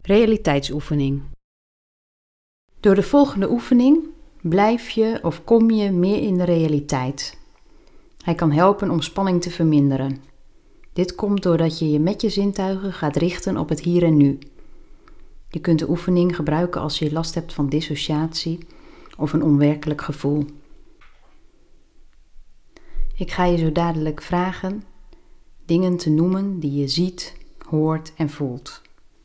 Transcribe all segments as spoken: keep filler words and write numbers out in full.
Realiteitsoefening. Door de volgende oefening blijf je of kom je meer in de realiteit. Hij kan helpen om spanning te verminderen. Dit komt doordat je je met je zintuigen gaat richten op het hier en nu. Je kunt de oefening gebruiken als je last hebt van dissociatie of een onwerkelijk gevoel. Ik ga je zo dadelijk vragen dingen te noemen die je ziet, hoort en voelt.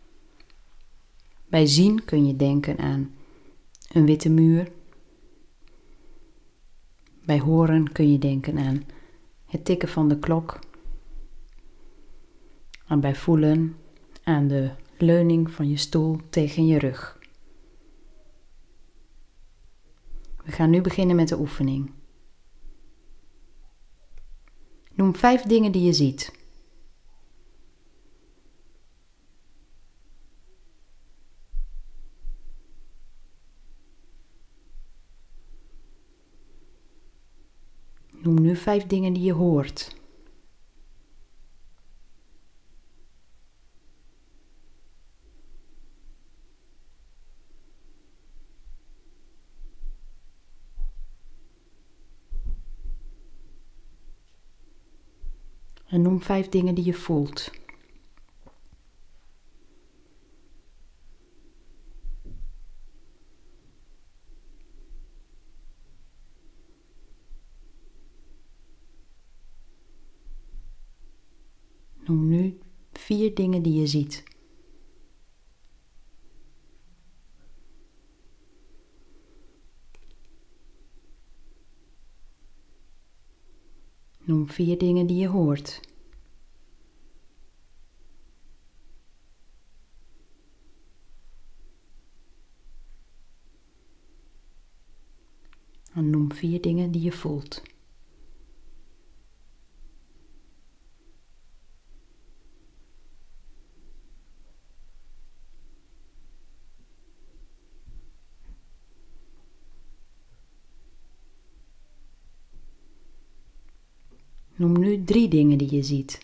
Bij zien kun je denken aan een witte muur. Bij horen kun je denken aan het tikken van de klok. En bij voelen aan de leuning van je stoel tegen je rug. We gaan nu beginnen met de oefening. Noem vijf dingen die je ziet. Noem nu vijf dingen die je hoort. En noem vijf dingen die je voelt. Noem nu vier dingen die je ziet. Noem vier dingen die je hoort. En noem vier dingen die je voelt. Noem nu drie dingen die je ziet.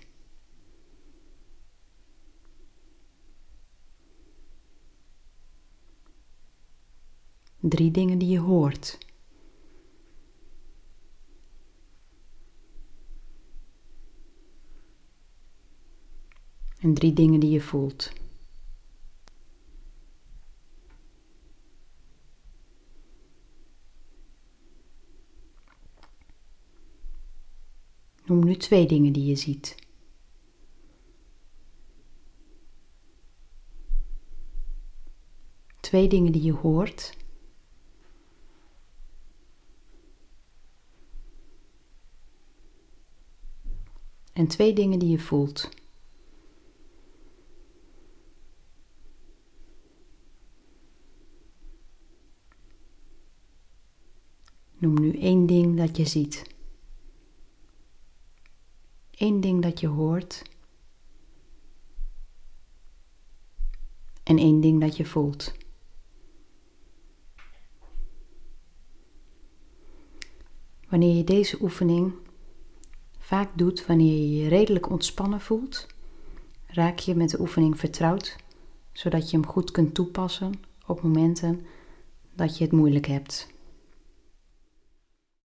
Drie dingen die je hoort. En drie dingen die je voelt. Noem nu twee dingen die je ziet. Twee dingen die je hoort. En twee dingen die je voelt. Noem nu één ding dat je ziet. Eén ding dat je hoort. En één ding dat je voelt. Wanneer je deze oefening vaak doet, wanneer je je redelijk ontspannen voelt, raak je met de oefening vertrouwd, zodat je hem goed kunt toepassen op momenten dat je het moeilijk hebt.